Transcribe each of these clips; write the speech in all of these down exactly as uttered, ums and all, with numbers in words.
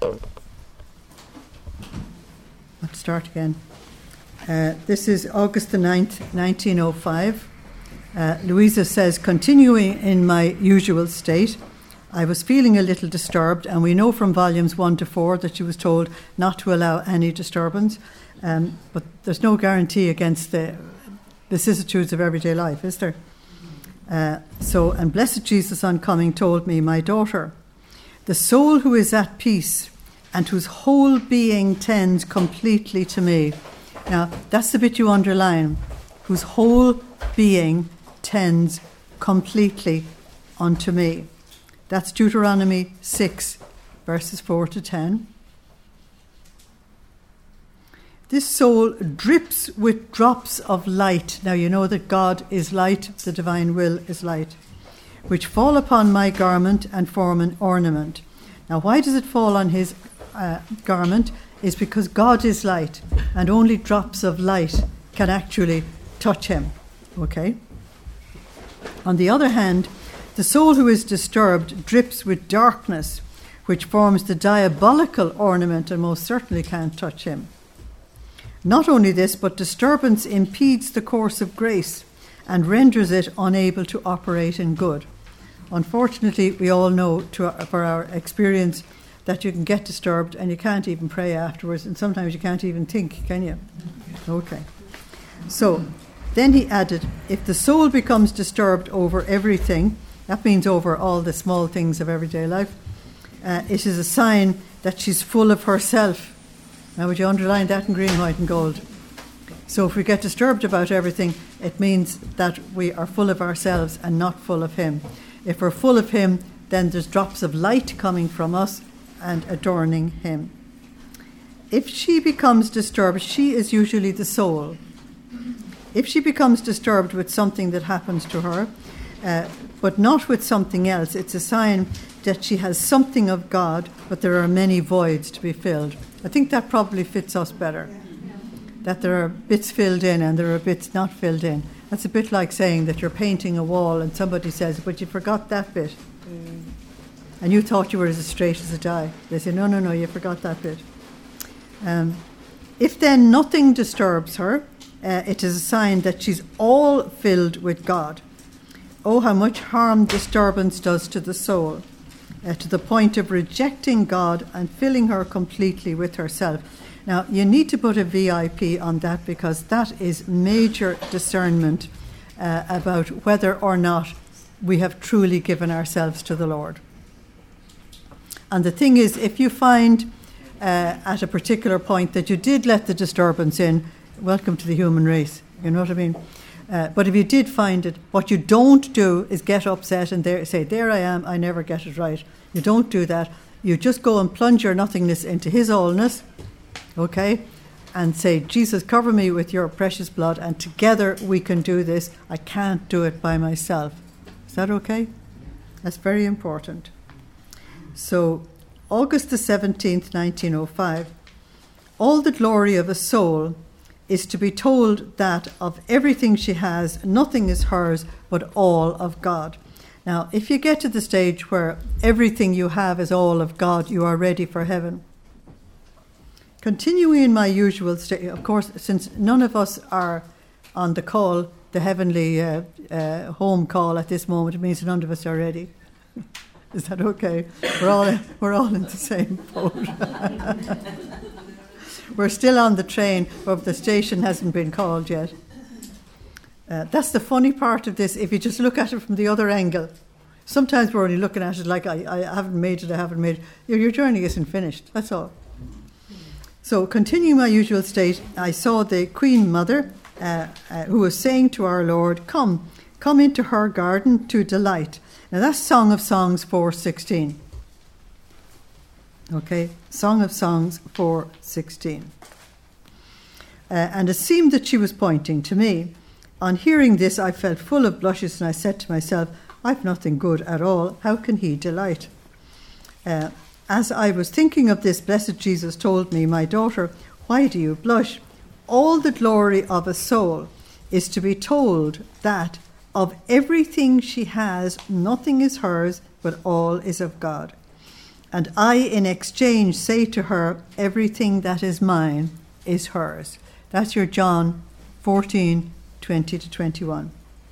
Let's start again. Uh, this is August the ninth, nineteen oh five. Uh, Louisa says, continuing in my usual state, I was feeling a little disturbed, and we know from volumes one to four that she was told not to allow any disturbance, um, but there's no guarantee against the vicissitudes of everyday life, is there? Uh, so, and blessed Jesus on coming told me, my daughter, the soul who is at peace and whose whole being tends completely to me. Now, that's the bit you underline, whose whole being tends completely unto me. That's Deuteronomy six, verses four to ten. This soul drips with drops of light. Now you know that God is light, the divine will is light, which fall upon my garment and form an ornament. Now why does it fall on his uh, garment? Is because God is light, and only drops of light can actually touch him. Okay? On the other hand, the soul who is disturbed drips with darkness, which forms the diabolical ornament and most certainly can't touch him. Not only this, but disturbance impedes the course of grace and renders it unable to operate in good. Unfortunately, we all know to our, for our experience that you can get disturbed and you can't even pray afterwards, and sometimes you can't even think, can you? Okay. So, then he added, if the soul becomes disturbed over everything, that means over all the small things of everyday life, uh, it is a sign that she's full of herself. Now, would you underline that in green, white and gold? So if we get disturbed about everything, it means that we are full of ourselves and not full of him. If we're full of him, then there's drops of light coming from us and adorning him. If she becomes disturbed, she is usually the soul. If she becomes disturbed with something that happens to her, uh, but not with something else, it's a sign that she has something of God, but there are many voids to be filled. I think that probably fits us better, that there are bits filled in and there are bits not filled in. That's a bit like saying that you're painting a wall and somebody says, but you forgot that bit. Mm. And you thought you were as straight as a die. They say, no, no, no, you forgot that bit. Um, if then nothing disturbs her, uh, it is a sign that she's all filled with God. Oh, how much harm disturbance does to the soul, uh, to the point of rejecting God and filling her completely with herself. Now, you need to put a V I P on that, because that is major discernment uh, about whether or not we have truly given ourselves to the Lord. And the thing is, if you find uh, at a particular point that you did let the disturbance in, welcome to the human race, you know what I mean? Uh, but if you did find it, what you don't do is get upset and there, say, there I am, I never get it right. You don't do that. You just go and plunge your nothingness into his allness, okay, and say, Jesus, cover me with your precious blood, and together we can do this. I can't do it by myself. Is that okay? That's very important. So, August the seventeenth, nineteen oh five, all the glory of a soul is to be told that of everything she has, nothing is hers, but all of God. Now, if you get to the stage where everything you have is all of God, you are ready for heaven. Continuing in my usual state, of course, since none of us are on the call, the heavenly uh, uh, home call at this moment, it means none of us are ready. Is that okay? We're all we're all in the same boat. We're still on the train, but the station hasn't been called yet. Uh, that's the funny part of this, if you just look at it from the other angle. Sometimes we're only looking at it like, I, I haven't made it, I haven't made it. Your, your journey isn't finished, that's all. So, continuing my usual state, I saw the Queen Mother, uh, uh, who was saying to our Lord, come, come into her garden to delight. Now that's Song of Songs four sixteen. Okay, Song of Songs four sixteen. Uh, and it seemed that she was pointing to me. On hearing this, I felt full of blushes, and I said to myself, I've nothing good at all. How can he delight? Uh, as I was thinking of this, blessed Jesus told me, my daughter, why do you blush? All the glory of a soul is to be told that of everything she has, nothing is hers, but all is of God. and I in exchange say to her, everything that is mine is hers. That's your John fourteen, twenty to twenty-one.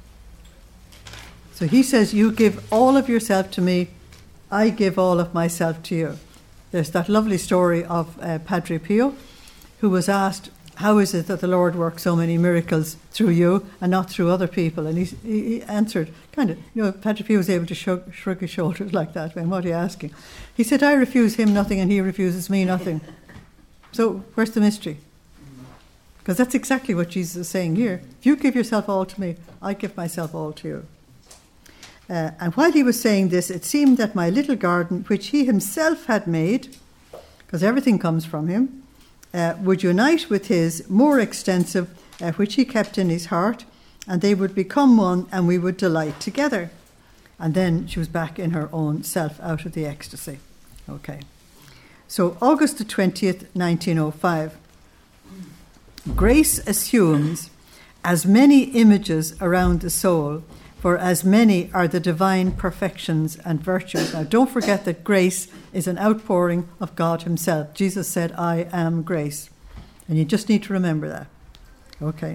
So he says, you give all of yourself to me, I give all of myself to you. There's that lovely story of uh, Padre Pio, who was asked, how is it that the Lord works so many miracles through you and not through other people? And he, he answered, kind of, you know, Padre Pio was able to shrug, shrug his shoulders like that. I mean, what are you asking? He said, I refuse him nothing and he refuses me nothing. So where's the mystery? Because that's exactly what Jesus is saying here. If you give yourself all to me, I give myself all to you. Uh, and while he was saying this, it seemed that my little garden, which he himself had made, because everything comes from him, uh, would unite with his more extensive, uh, which he kept in his heart, and they would become one, and we would delight together. And then she was back in her own self, out of the ecstasy. Okay. So August the twentieth, nineteen oh five. Grace assumes as many images around the soul, for as many are the divine perfections and virtues. Now, don't forget that grace is an outpouring of God himself. Jesus said, I am grace. And you just need to remember that. Okay.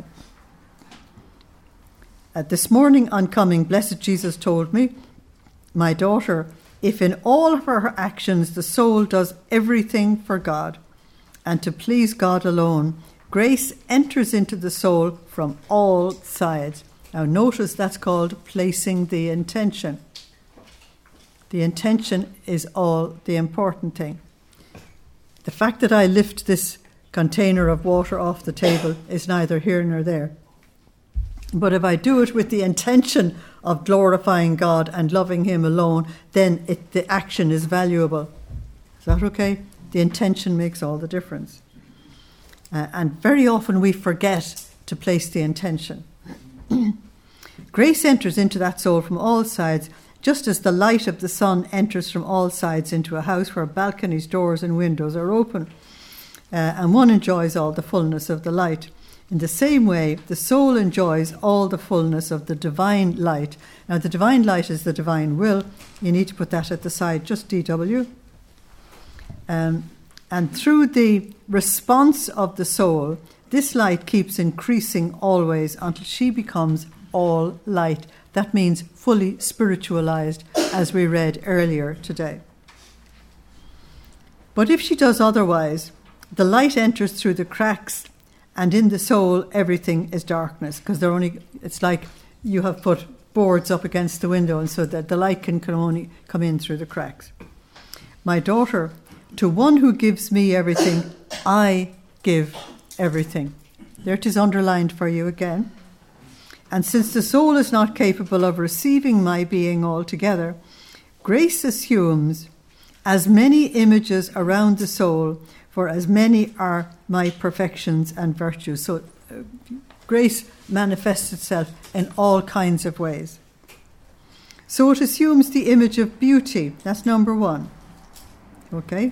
Uh, this morning on coming, Blessed Jesus told me, my daughter, if in all of her actions the soul does everything for God and to please God alone, grace enters into the soul from all sides. Now notice that's called placing the intention. The intention is all the important thing. The fact that I lift this container of water off the table is neither here nor there. But if I do it with the intention of glorifying God and loving him alone, then it, the action is valuable. Is that okay? The intention makes all the difference. Uh, and very often we forget to place the intention. Grace enters into that soul from all sides, just as the light of the sun enters from all sides into a house where balconies, doors and windows are open, uh, and one enjoys all the fullness of the light. In the same way, the soul enjoys all the fullness of the divine light. Now, the divine light is the divine will. You need to put that at the side, just D W. Um, and through the response of the soul, this light keeps increasing always until she becomes all light. That means fully spiritualized, as we read earlier today. But if she does otherwise, the light enters through the cracks, and in the soul everything is darkness, because they're only, it's like you have put boards up against the window, and so that the light can, can only come in through the cracks. My daughter, to one who gives me everything, I give everything. There it is underlined for you again. And since the soul is not capable of receiving my being altogether, grace assumes as many images around the soul, for as many are my perfections and virtues. So uh, grace manifests itself in all kinds of ways. So it assumes the image of beauty. That's number one. Okay?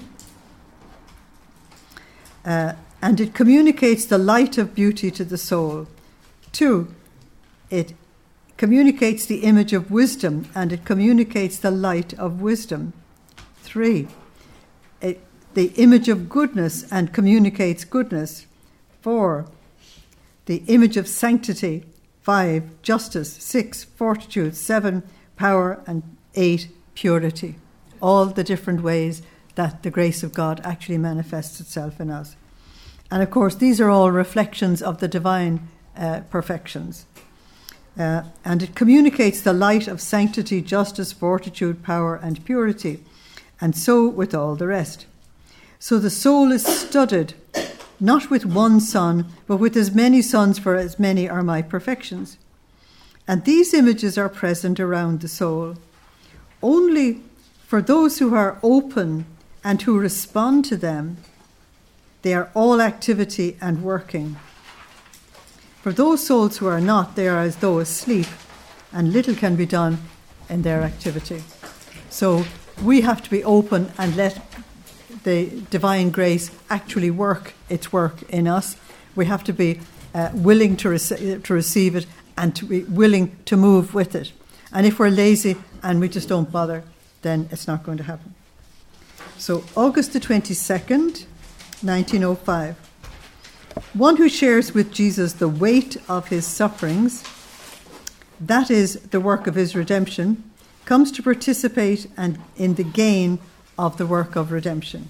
Uh, and it communicates the light of beauty to the soul. Two, it communicates the image of wisdom, and it communicates the light of wisdom. Three, it, the image of goodness, and communicates goodness. Four, the image of sanctity. Five, justice. Six, fortitude. Seven, power. And eight, purity. All the different ways that the grace of God actually manifests itself in us. And of course, these are all reflections of the divine uh, perfections. Uh, and it communicates the light of sanctity, justice, fortitude, power, and purity, and so with all the rest. So the soul is studded, not with one sun, but with as many suns, for as many are my perfections. And these images are present around the soul. Only for those who are open and who respond to them, they are all activity and working. For those souls who are not, they are as though asleep, and little can be done in their activity. So we have to be open and let the divine grace actually work its work in us. We have to be uh, willing to, rec- to receive it and to be willing to move with it. And if we're lazy and we just don't bother, then it's not going to happen. So August the twenty-second, nineteen oh five. One who shares with Jesus the weight of his sufferings, that is the work of his redemption, comes to participate and in the gain of the work of redemption.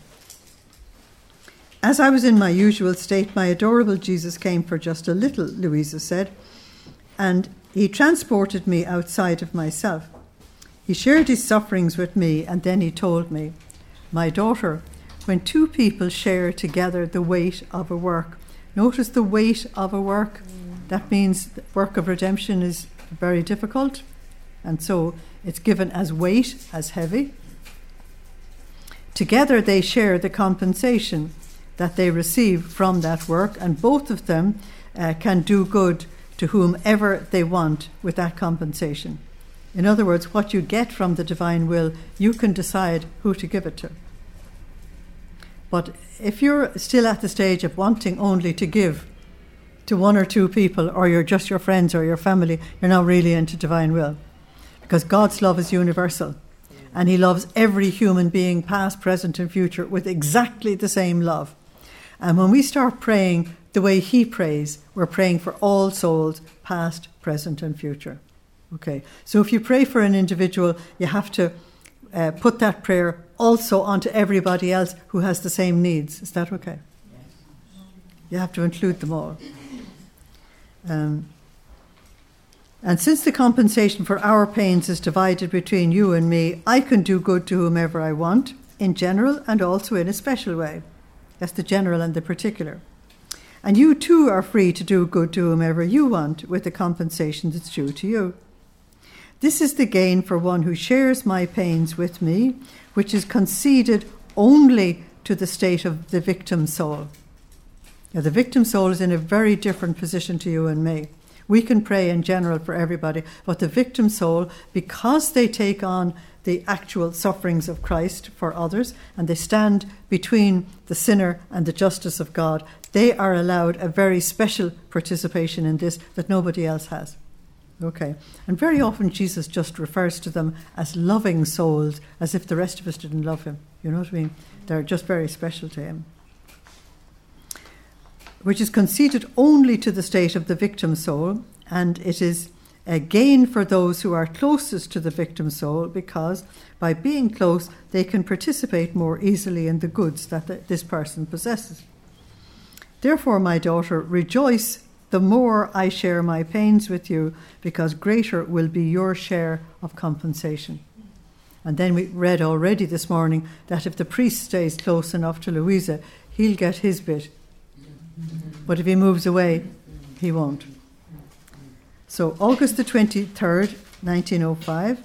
As I was in my usual state, my adorable Jesus came for just a little, Louisa said, and he transported me outside of myself. He shared his sufferings with me, and then he told me, my daughter, when two people share together the weight of a work, notice the weight of a work, that means the work of redemption is very difficult, and so it's given as weight, as heavy. Together they share the compensation that they receive from that work, and both of them uh, can do good to whomever they want with that compensation. In other words, what you get from the divine will, you can decide who to give it to. But if you're still at the stage of wanting only to give to one or two people, or you're just your friends or your family, you're not really into divine will. Because God's love is universal, and he loves every human being, past, present, and future, with exactly the same love. And when we start praying the way he prays, we're praying for all souls, past, present, and future. Okay, so if you pray for an individual, you have to uh, put that prayer also onto everybody else who has the same needs. Is that okay? You have to include them all. Um, and since the compensation for our pains is divided between you and me, I can do good to whomever I want, in general and also in a special way. That's the general and the particular. And you too are free to do good to whomever you want with the compensation that's due to you. This is the gain for one who shares my pains with me, which is conceded only to the state of the victim soul. Now, the victim soul is in a very different position to you and me. We can pray in general for everybody, but the victim soul, because they take on the actual sufferings of Christ for others, and they stand between the sinner and the justice of God, they are allowed a very special participation in this that nobody else has. Okay. And very often Jesus just refers to them as loving souls, as if the rest of us didn't love him. You know what I mean? They're just very special to him. Which is conceded only to the state of the victim soul, and it is a gain for those who are closest to the victim soul, because by being close, they can participate more easily in the goods that the, this person possesses. Therefore, my daughter, rejoice the more I share my pains with you, because greater will be your share of compensation. And then we read already this morning that if the priest stays close enough to Louisa, he'll get his bit. But if he moves away, he won't. So August the twenty-third, nineteen oh five.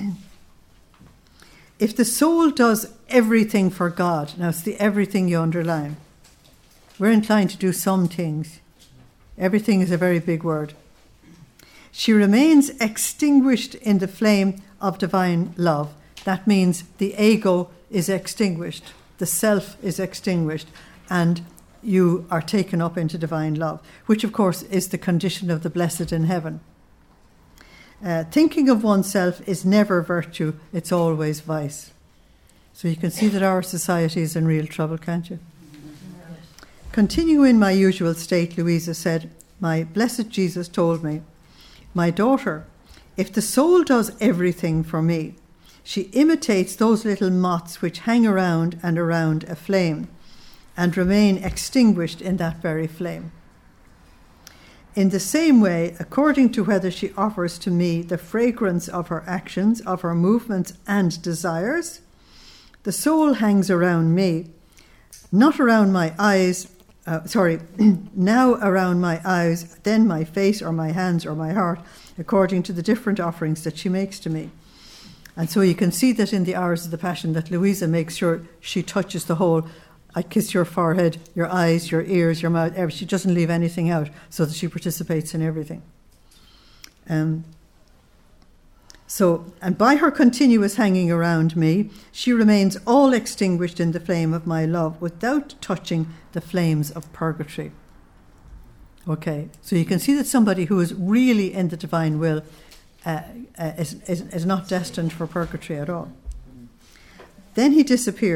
If the soul does everything for God, now it's the everything you underline. We're inclined to do some things. Everything is a very big word. She remains extinguished in the flame of divine love. That means the ego is extinguished, the self is extinguished, and you are taken up into divine love, which of course is the condition of the blessed in heaven. Uh, thinking of oneself is never virtue, it's always vice. So you can see that our society is in real trouble, can't you? Continue in my usual state, Louisa said, my blessed Jesus told me, my daughter, if the soul does everything for me, she imitates those little moths which hang around and around a flame and remain extinguished in that very flame. In the same way, according to whether she offers to me the fragrance of her actions, of her movements and desires, the soul hangs around me, not around my eyes, uh, sorry, now around my eyes, then my face or my hands or my heart, according to the different offerings that she makes to me. And so you can see that in the hours of the Passion that Louisa makes sure she touches the whole. I kiss your forehead, your eyes, your ears, your mouth. She doesn't leave anything out, so that she participates in everything. Um, so, and by her continuous hanging around me, she remains all extinguished in the flame of my love without touching the flames of purgatory. Okay, so you can see that somebody who is really in the divine will uh, uh, is, is, is not destined for purgatory at all. Then he disappeared.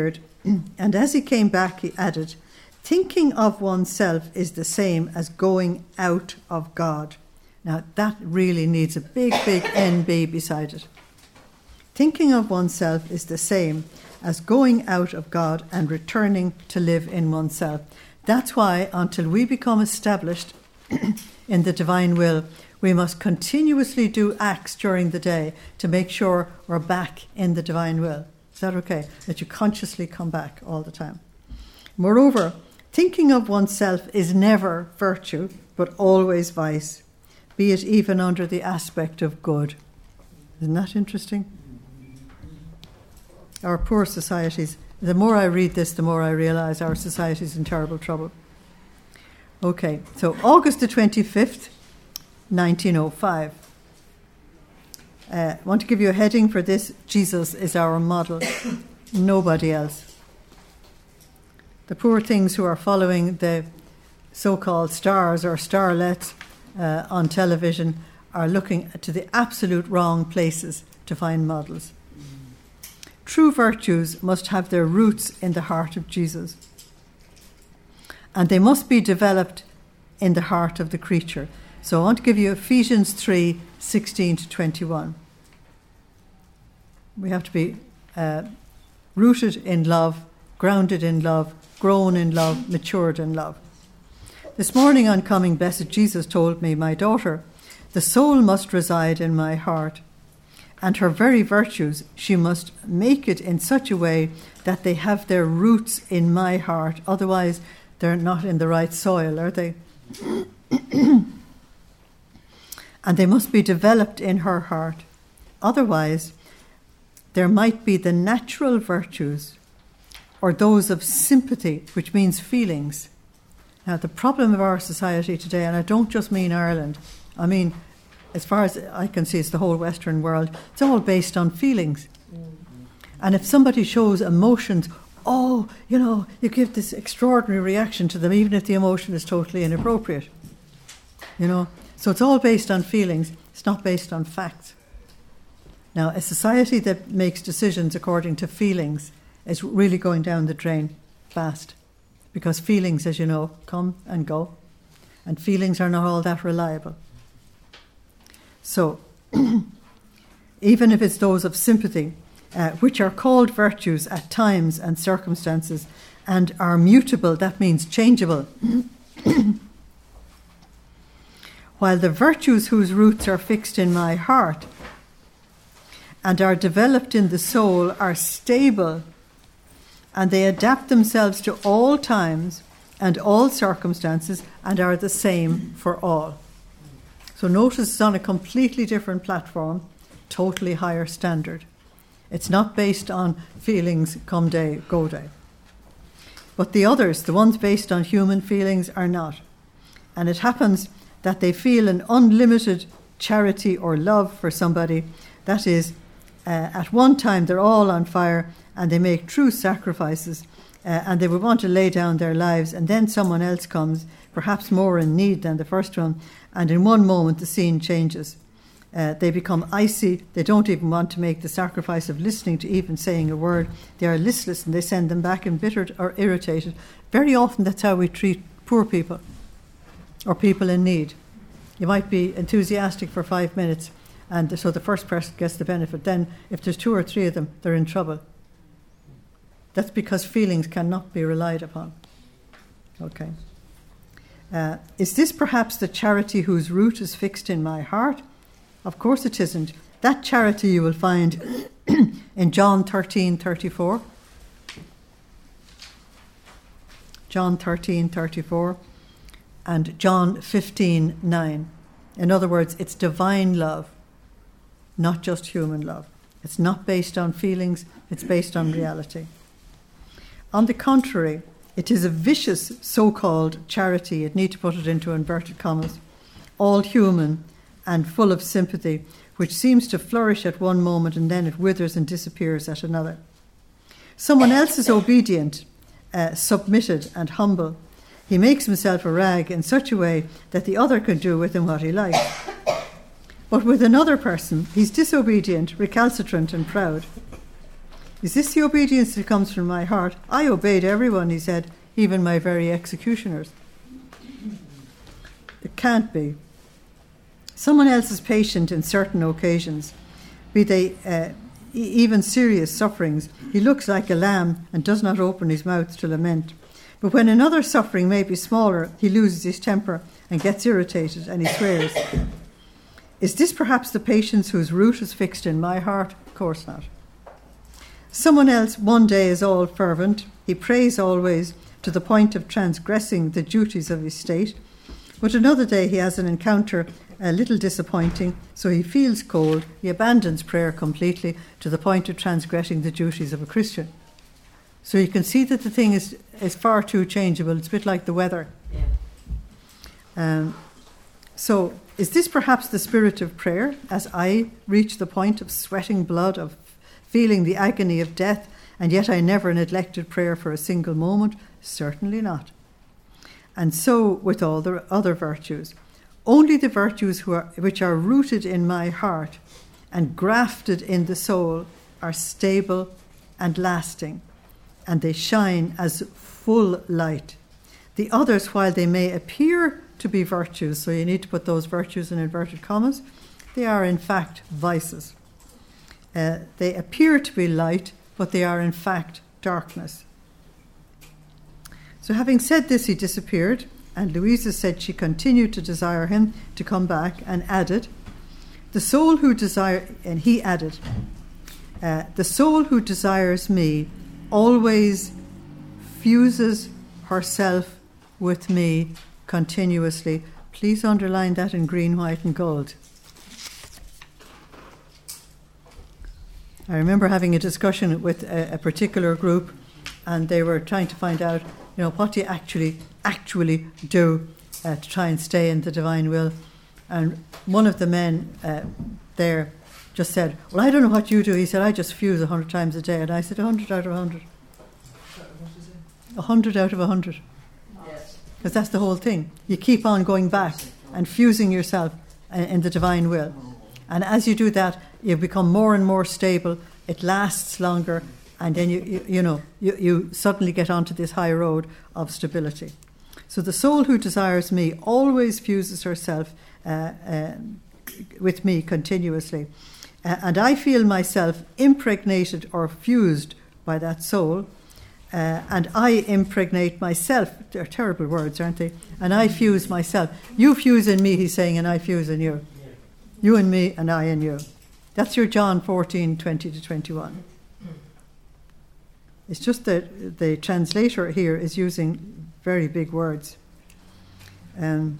And as he came back, he added, thinking of oneself is the same as going out of God. Now, that really needs a big, big N B beside it. Thinking of oneself is the same as going out of God and returning to live in oneself. That's why, until we become established in the divine will, we must continuously do acts during the day to make sure we're back in the divine will. Is that okay? That you consciously come back all the time. Moreover, thinking of oneself is never virtue, but always vice, be it even under the aspect of good. Isn't that interesting? Our poor societies, the more I read this, the more I realise our society's in terrible trouble. Okay, so August the twenty-fifth, nineteen oh five. Uh, I want to give you a heading for this. Jesus is our model, nobody else. The poor things who are following the so-called stars or starlets uh, on television are looking to the absolute wrong places to find models. True virtues must have their roots in the heart of Jesus. And they must be developed in the heart of the creature. So I want to give you Ephesians three, sixteen to twenty-one. We have to be uh, rooted in love, grounded in love, grown in love, matured in love. This morning on coming, blessed Jesus told me, my daughter, the soul must reside in my heart, and her very virtues, she must make it in such a way that they have their roots in my heart. Otherwise, they're not in the right soil, are they? And they must be developed in her heart. Otherwise, there might be the natural virtues or those of sympathy, which means feelings. Now, the problem of our society today, and I don't just mean Ireland, I mean, as far as I can see, it's the whole Western world, it's all based on feelings. And if somebody shows emotions, oh, you know, you give this extraordinary reaction to them, even if the emotion is totally inappropriate. You know, so it's all based on feelings. It's not based on facts. Now, a society that makes decisions according to feelings is really going down the drain fast, because feelings, as you know, come and go, and feelings are not all that reliable. So, even if it's those of sympathy, uh, which are called virtues at times and circumstances, and are mutable, that means changeable, while the virtues whose roots are fixed in my heart and are developed in the soul are stable, and they adapt themselves to all times and all circumstances and are the same for all. So notice it's on a completely different platform, totally higher standard. It's not based on feelings, come day, go day. But the others, the ones based on human feelings, are not. And it happens that they feel an unlimited charity or love for somebody. That is, uh, at one time they're all on fire and they make true sacrifices uh, and they would want to lay down their lives, and then someone else comes, perhaps more in need than the first one, and in one moment the scene changes. Uh, they become icy. They don't even want to make the sacrifice of listening to even saying a word. They are listless and they send them back embittered or irritated. Very often that's how we treat poor people or people in need. You might be enthusiastic for five minutes and so the first person gets the benefit. Then if there's two or three of them, they're in trouble. That's because feelings cannot be relied upon. Okay. Uh, is this perhaps the charity whose root is fixed in my heart? Of course it isn't. That charity you will find in John thirteen thirty-four. John thirteen thirty-four and John fifteen nine. In other words, it's divine love, not just human love. It's not based on feelings, it's based on reality. On the contrary, it is a vicious so-called charity, you'd need to put it into inverted commas, all human and full of sympathy, which seems to flourish at one moment and then it withers and disappears at another. Someone else is obedient, uh, submitted and humble. He makes himself a rag in such a way that the other can do with him what he likes. But with another person, he's disobedient, recalcitrant and proud. Is this the obedience that comes from my heart? I obeyed everyone, he said, even my very executioners. It can't be. Someone else is patient in certain occasions, be they uh, e- even serious sufferings. He looks like a lamb and does not open his mouth to lament. But when another suffering may be smaller, he loses his temper and gets irritated and he swears. Is this perhaps the patience whose root is fixed in my heart? Of course not. Someone else one day is all fervent. He prays always to the point of transgressing the duties of his state. But another day he has an encounter a little disappointing, so he feels cold. He abandons prayer completely to the point of transgressing the duties of a Christian. So you can see that the thing is, is far too changeable. It's a bit like the weather. Yeah. Um, so is this perhaps the spirit of prayer as I reach the point of sweating blood, of feeling the agony of death, and yet I never neglected prayer for a single moment? Certainly not. And so with all the other virtues. Only the virtues who are, which are rooted in my heart and grafted in the soul are stable and lasting, and they shine as full light. The others, while they may appear to be virtues, so you need to put those virtues in inverted commas, they are in fact vices. Uh, they appear to be light, but they are in fact darkness. So having said this, he disappeared, and Louisa said she continued to desire him to come back, and added, the soul who desire, and he added, uh, the soul who desires me always fuses herself with me continuously. Please underline that in green, white and gold. I remember having a discussion with a, a particular group, and they were trying to find out, you know, what do you actually, actually do uh, to try and stay in the divine will. And one of the men uh, there just said, well, I don't know what you do. He said, I just fuse a hundred times a day. And I said, a hundred out of a hundred. A hundred out of a hundred. Yes. Because that's the whole thing. You keep on going back and fusing yourself in the divine will. And as you do that, you become more and more stable. It lasts longer. And then, you, you, you know, you, you suddenly get onto this high road of stability. So the soul who desires me always fuses herself uh, uh, with me continuously. Uh, and I feel myself impregnated or fused by that soul. Uh, and I impregnate myself. They're terrible words, aren't they? And I fuse myself. You fuse in me, he's saying, and I fuse in you. You and me, and I in you. That's your John fourteen, twenty to twenty-one. It's just that the translator here is using very big words. Um,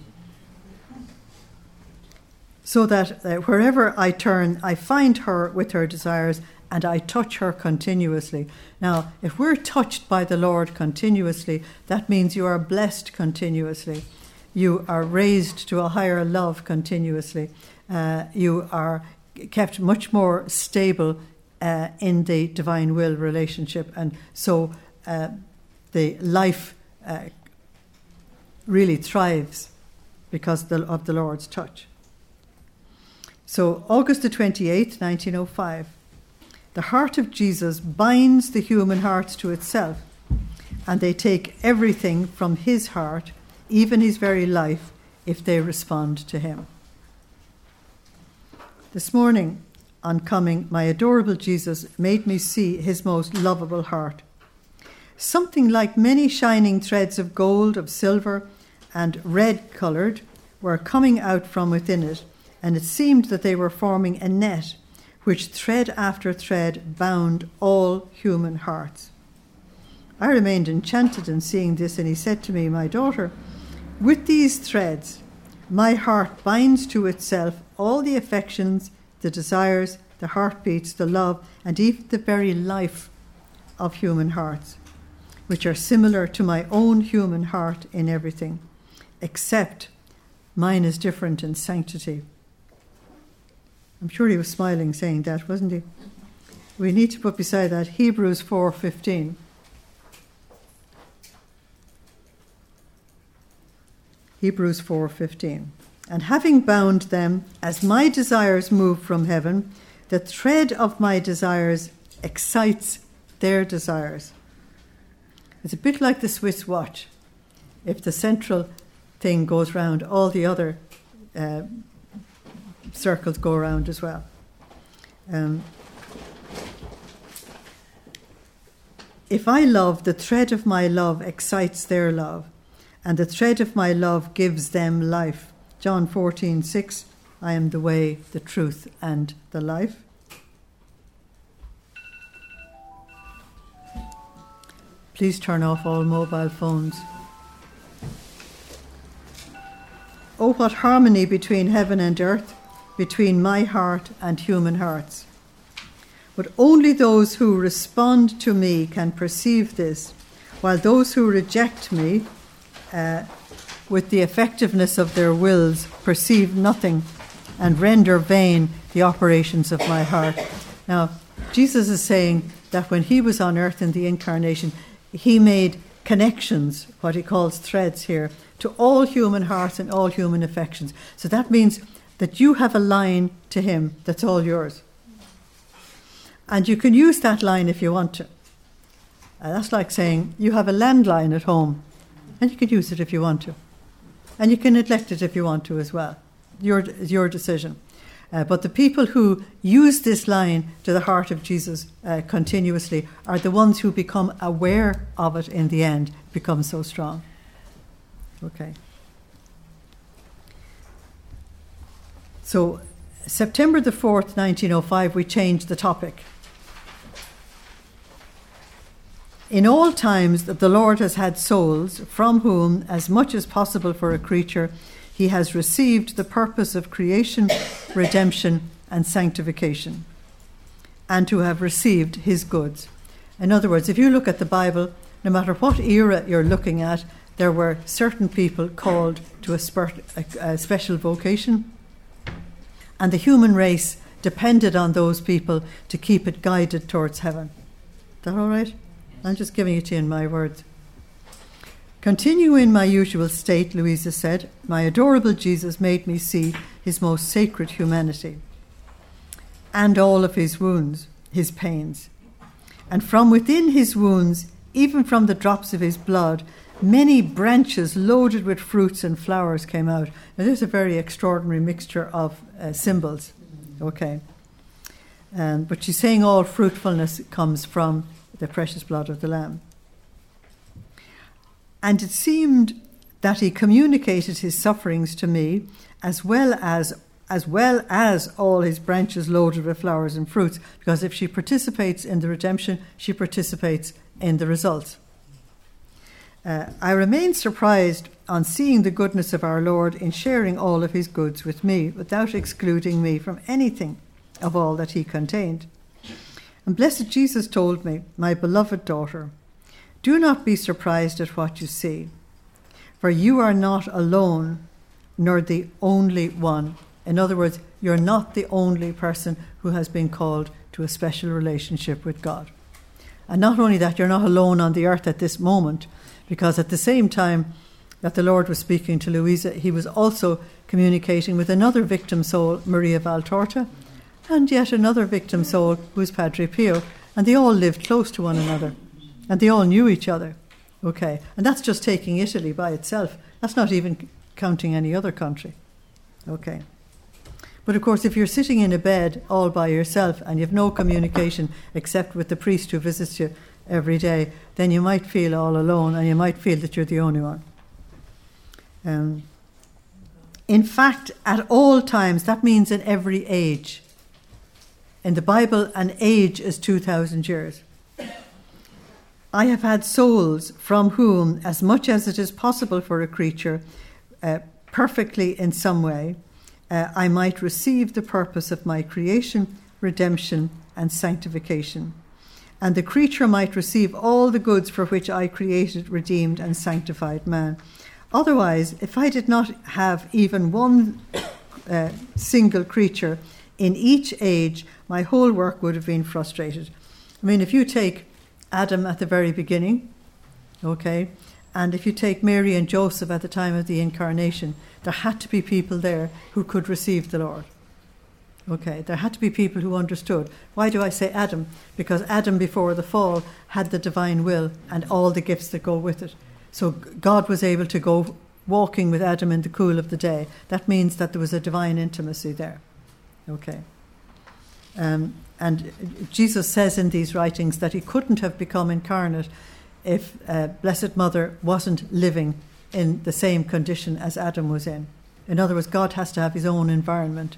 so that uh, wherever I turn, I find her with her desires, and I touch her continuously. Now, if we're touched by the Lord continuously, that means you are blessed continuously. You are raised to a higher love continuously. Uh, you are kept much more stable uh, in the divine will relationship. And so uh, the life uh, really thrives because the, of the Lord's touch. So August the twenty-eighth, nineteen oh five. The heart of Jesus binds the human heart to itself, and they take everything from his heart, even his very life, if they respond to him. This morning, on coming, my adorable Jesus made me see his most lovable heart. Something like many shining threads of gold, of silver, and red-coloured were coming out from within it, and it seemed that they were forming a net which thread after thread bound all human hearts. I remained enchanted in seeing this, and he said to me, my daughter, with these threads, my heart binds to itself all the affections, the desires, the heartbeats, the love, and even the very life of human hearts, which are similar to my own human heart in everything, except mine is different in sanctity. I'm sure he was smiling saying that, wasn't he? We need to put beside that Hebrews four fifteen. Hebrews four fifteen. And having bound them, as my desires move from heaven, the thread of my desires excites their desires. It's a bit like the Swiss watch. If the central thing goes round, all the other uh, circles go around as well. Um, if I love, the thread of my love excites their love, and the thread of my love gives them life. John fourteen six, I am the way, the truth, and the life. Please turn off all mobile phones. Oh, what harmony between heaven and earth, between my heart and human hearts. But only those who respond to me can perceive this, while those who reject me, uh, with the effectiveness of their wills, perceive nothing and render vain the operations of my heart. Now, Jesus is saying that when he was on earth in the incarnation, he made connections, what he calls threads here, to all human hearts and all human affections. So that means that you have a line to him that's all yours. And you can use that line if you want to. Uh, that's like saying you have a landline at home, and you can use it if you want to. And you can neglect it if you want to as well. Your, it's your decision. Uh, but the people who use this line to the heart of Jesus uh, continuously are the ones who become aware of it in the end, become so strong. Okay. So, September the fourth, nineteen oh five, we changed the topic. In all times that the Lord has had souls, from whom, as much as possible for a creature, he has received the purpose of creation, redemption, and sanctification, and to have received his goods. In other words, if you look at the Bible, no matter what era you're looking at, there were certain people called to a, spurt, a, a special vocation, and the human race depended on those people to keep it guided towards heaven. Is that all right? I'm just giving it to you in my words. Continue in my usual state, Louisa said. My adorable Jesus made me see his most sacred humanity and all of his wounds, his pains. And from within his wounds, even from the drops of his blood, many branches loaded with fruits and flowers came out. Now, there's a very extraordinary mixture of uh, symbols. Okay. Um, but she's saying all fruitfulness comes from the precious blood of the Lamb. And it seemed that he communicated his sufferings to me, as well as as well as all his branches loaded with flowers and fruits, because if she participates in the redemption, she participates in the results. Uh, I remained surprised on seeing the goodness of our Lord in sharing all of his goods with me, without excluding me from anything of all that he contained. And blessed Jesus told me, my beloved daughter, do not be surprised at what you see, for you are not alone, nor the only one. In other words, you're not the only person who has been called to a special relationship with God. And not only that, you're not alone on the earth at this moment, because at the same time that the Lord was speaking to Louisa, he was also communicating with another victim soul, Maria Valtorta, and yet another victim soul, who was Padre Pio, and they all lived close to one another, and they all knew each other. Okay, and that's just taking Italy by itself. That's not even counting any other country. Okay. But of course, if you're sitting in a bed all by yourself and you have no communication except with the priest who visits you every day, then you might feel all alone, and you might feel that you're the only one. Um, in fact, at all times, that means in every age. In the Bible, an age is two thousand years. I have had souls from whom, as much as it is possible for a creature, uh, perfectly in some way, uh, I might receive the purpose of my creation, redemption, and sanctification. And the creature might receive all the goods for which I created, redeemed, and sanctified man. Otherwise, if I did not have even one uh, single creature in each age, my whole work would have been frustrated. I mean, if you take Adam at the very beginning, okay, and if you take Mary and Joseph at the time of the incarnation, there had to be people there who could receive the Lord. Okay, there had to be people who understood. Why do I say Adam? Because Adam, before the fall, had the divine will and all the gifts that go with it. So God was able to go walking with Adam in the cool of the day. That means that there was a divine intimacy there. Okay. Um, and Jesus says in these writings that he couldn't have become incarnate if uh, Blessed Mother wasn't living in the same condition as Adam was in. In other words, God has to have his own environment.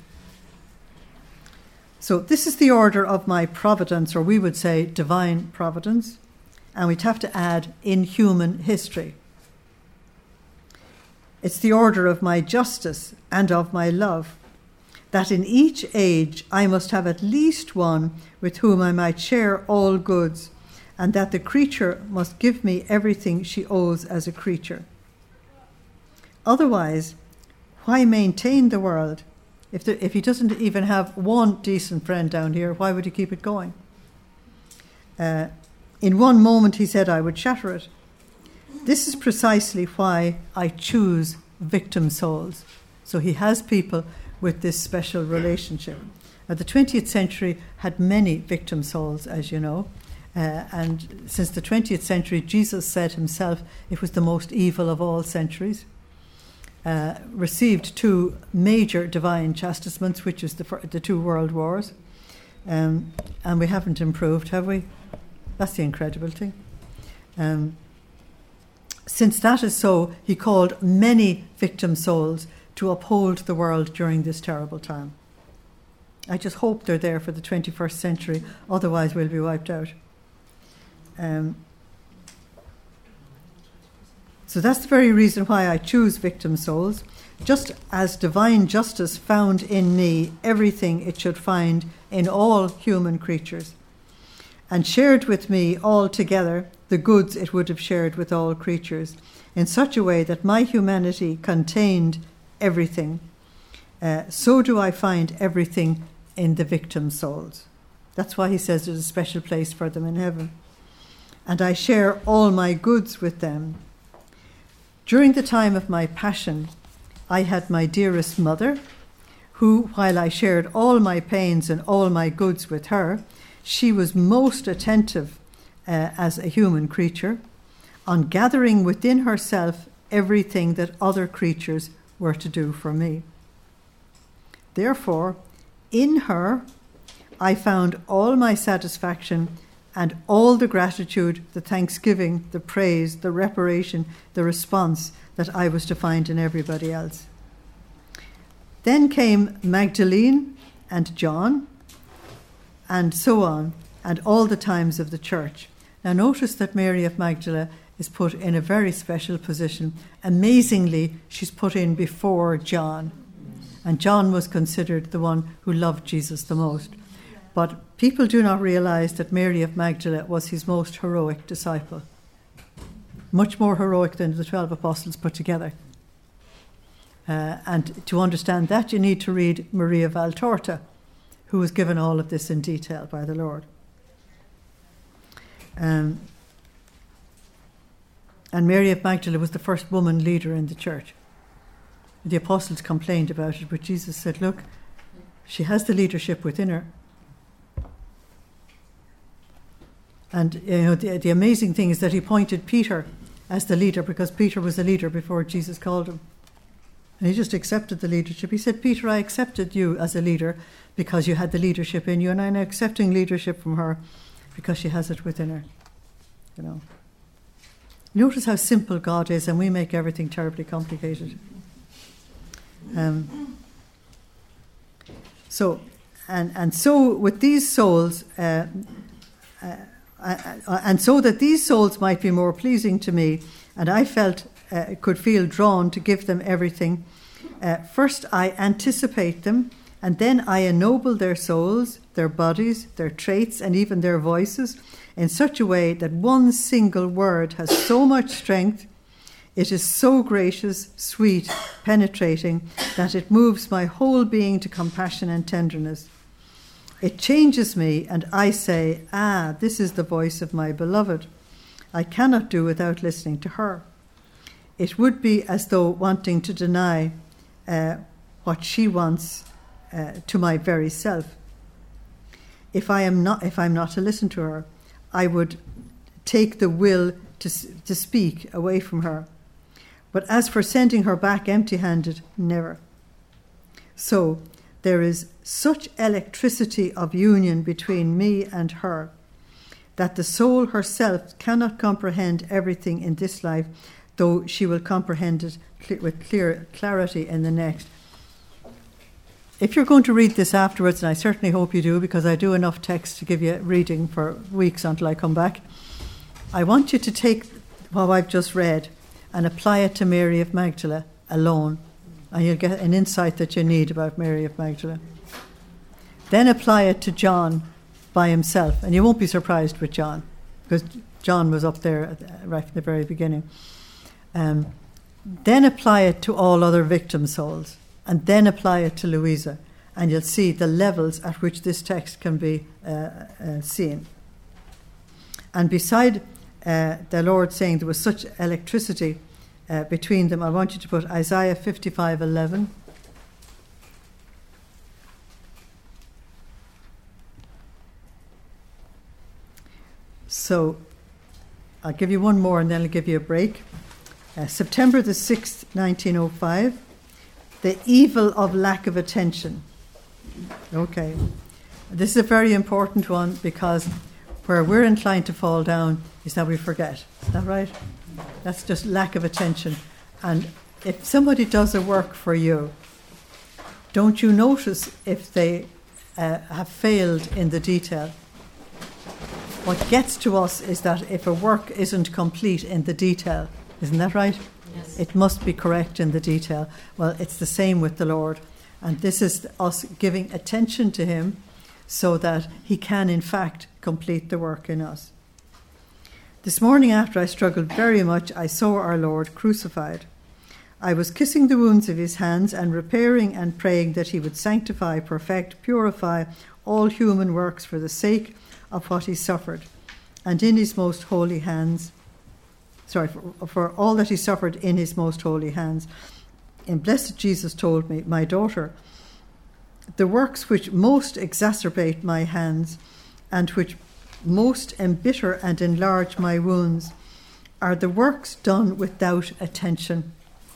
So this is the order of my providence, or we would say divine providence, and we'd have to add in human history. It's the order of my justice and of my love, that in each age I must have at least one with whom I might share all goods, and that the creature must give me everything she owes as a creature. Otherwise, why maintain the world? If, there, if he doesn't even have one decent friend down here, why would he keep it going? Uh, in one moment he said I would shatter it. This is precisely why I choose victim souls. So he has people with this special relationship. Now, the twentieth century had many victim souls, as you know. Uh, and since the twentieth century, Jesus said himself it was the most evil of all centuries. Uh, received two major divine chastisements, which is the, the two world wars. Um, and we haven't improved, have we? That's the incredible thing. Um, since that is so, he called many victim souls to uphold the world during this terrible time. I just hope they're there for the twenty-first century, otherwise we'll be wiped out. Um, so that's the very reason why I choose victim souls. Just as divine justice found in me everything it should find in all human creatures, and shared with me altogether the goods it would have shared with all creatures, in such a way that my humanity contained everything, uh, so do I find everything in the victim souls. That's why he says there's a special place for them in heaven. And I share all my goods with them. During the time of my passion, I had my dearest mother, who, while I shared all my pains and all my goods with her, she was most attentive uh, as a human creature on gathering within herself everything that other creatures were to do for me. Therefore, in her, I found all my satisfaction and all the gratitude, the thanksgiving, the praise, the reparation, the response that I was to find in everybody else. Then came Magdalene and John, and so on, and all the times of the church. Now notice that Mary of Magdala is put in a very special position. Amazingly, she's put in before John. And John was considered the one who loved Jesus the most. But people do not realize that Mary of Magdala was his most heroic disciple. Much more heroic than the twelve apostles put together. Uh, and to understand that, you need to read Maria Valtorta, who was given all of this in detail by the Lord. Um, and Mary of Magdala was the first woman leader in the church. The apostles complained about it, but Jesus said, look, she has the leadership within her. And you know, the, the amazing thing is that he appointed Peter as the leader, because Peter was a leader before Jesus called him. And he just accepted the leadership. He said, Peter, I accepted you as a leader because you had the leadership in you, and I'm accepting leadership from her because she has it within her. You know. Notice how simple God is, and we make everything terribly complicated. Um, so, and and so with these souls, uh, uh, uh, and so that these souls might be more pleasing to me, and I felt uh, could feel drawn to give them everything. Uh, first, I anticipate them, and then I ennoble their souls, their bodies, their traits, and even their voices, in such a way that one single word has so much strength. It is so gracious, sweet, penetrating, that it moves my whole being to compassion and tenderness. It changes me, and I say, ah, this is the voice of my beloved. I cannot do without listening to her. It would be as though wanting to deny uh, what she wants uh, to my very self. If I am not, if I'm not to listen to her, I would take the will to to speak away from her. But as for sending her back empty-handed, never. So there is such electricity of union between me and her that the soul herself cannot comprehend everything in this life, though she will comprehend it cl- with clear clarity in the next. If you're going to read this afterwards, and I certainly hope you do, because I do enough text to give you reading for weeks until I come back, I want you to take what I've just read and apply it to Mary of Magdala alone, and you'll get an insight that you need about Mary of Magdala. Then apply it to John by himself, and you won't be surprised with John, because John was up there right from the very beginning. Um, then apply it to all other victim souls, and then apply it to Louisa, and you'll see the levels at which this text can be uh, uh, seen. And beside uh, the Lord saying there was such electricity uh, between them, I want you to put Isaiah fifty-five eleven. So I'll give you one more and then I'll give you a break. Uh, September the sixth, nineteen oh five. The evil of lack of attention. Okay. This is a very important one, because where we're inclined to fall down is that we forget. Is that right? That's just lack of attention. And if somebody does a work for you, don't you notice if they uh, have failed in the detail? What gets to us is that if a work isn't complete in the detail, isn't that right? Yes. It must be correct in the detail. Well, it's the same with the Lord. And this is us giving attention to him so that he can, in fact, complete the work in us. This morning, after I struggled very much, I saw our Lord crucified. I was kissing the wounds of his hands and repairing and praying that he would sanctify, perfect, purify all human works for the sake of what he suffered. And in his most holy hands, sorry, for, for all that he suffered in his most holy hands. And blessed Jesus told me, my daughter, the works which most exacerbate my hands and which most embitter and enlarge my wounds are the works done without attention.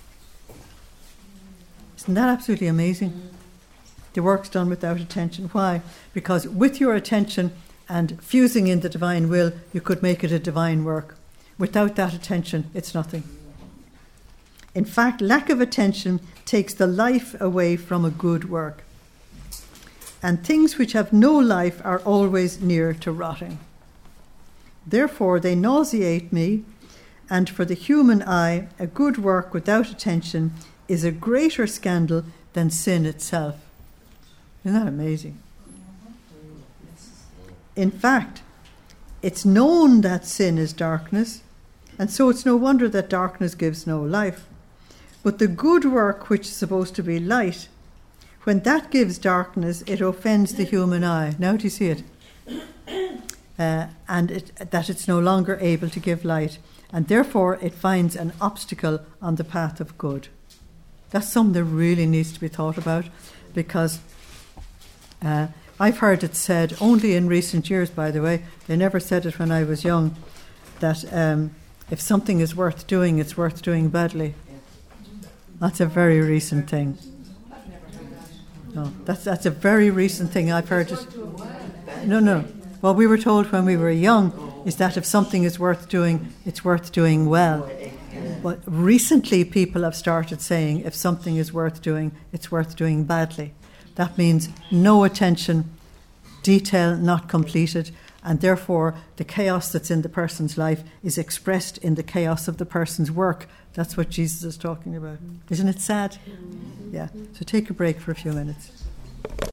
Isn't that absolutely amazing? The works done without attention. Why? Because with your attention and fusing in the divine will, you could make it a divine work. Without that attention, it's nothing. In fact, lack of attention takes the life away from a good work. And things which have no life are always near to rotting. Therefore, they nauseate me, and for the human eye, a good work without attention is a greater scandal than sin itself. Isn't that amazing? In fact, it's known that sin is darkness, and so it's no wonder that darkness gives no life. But the good work, which is supposed to be light, when that gives darkness, it offends the human eye. Now do you see it? Uh, and it, that it's no longer able to give light, and therefore it finds an obstacle on the path of good. That's something that really needs to be thought about, because uh, I've heard it said, only in recent years, by the way, they never said it when I was young, that um, if something is worth doing, it's worth doing badly. That's a very recent thing. No, that's that's a very recent thing. I've heard it. No, no. What we were told when we were young is that if something is worth doing, it's worth doing well. But recently people have started saying if something is worth doing, it's worth doing badly. That means no attention, detail not completed, and therefore the chaos that's in the person's life is expressed in the chaos of the person's work. That's what Jesus is talking about. Isn't it sad? Yeah. So take a break for a few minutes.